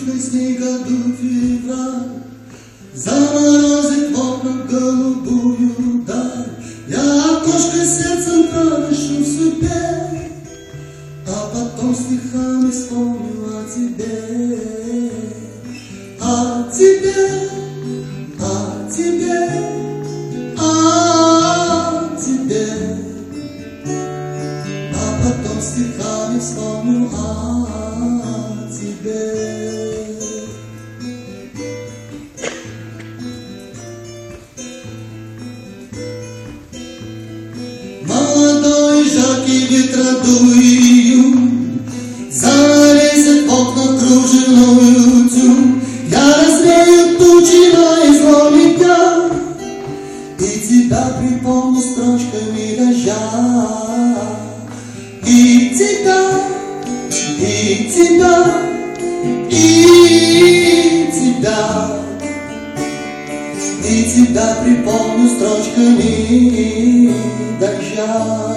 южный снега дует февраль, заморозит в окна голубую даль. Я окошко сердцем продышу в судьбе, а потом стихами вспомню о тебе, о тебе, о тебе, о тебе. А потом стихами вспомню о тебе. Молодой жаркий ветра июнь зарезет в окна кружевную тюль. Я развею тучи на изломе дня и тебя припомню строчками дождя. И тебя, и тебя, и тебя, и тебя припомню строчками дождя.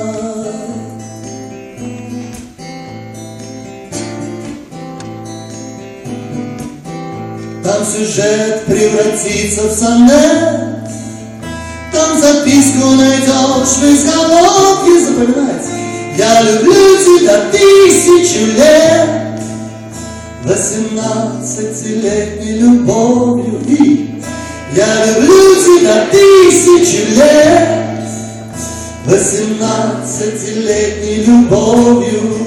Там сюжет превратится в сонет, там записку найдешь в изголовье. Запоминайте: я люблю тебя 1000 лет, 18-летней любовью. И я люблю тебя 1000 лет, 18-летней любовью.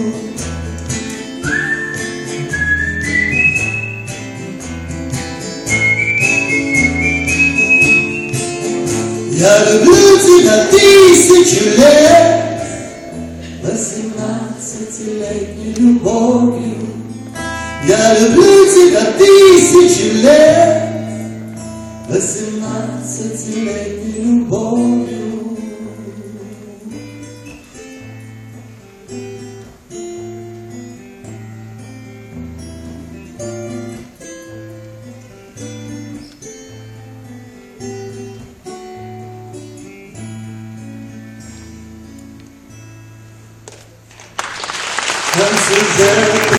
Я люблю тебя 1000 лет, 18-летней любовью. Я люблю тебя 1000 лет, 18-летней любовью. Там сюжет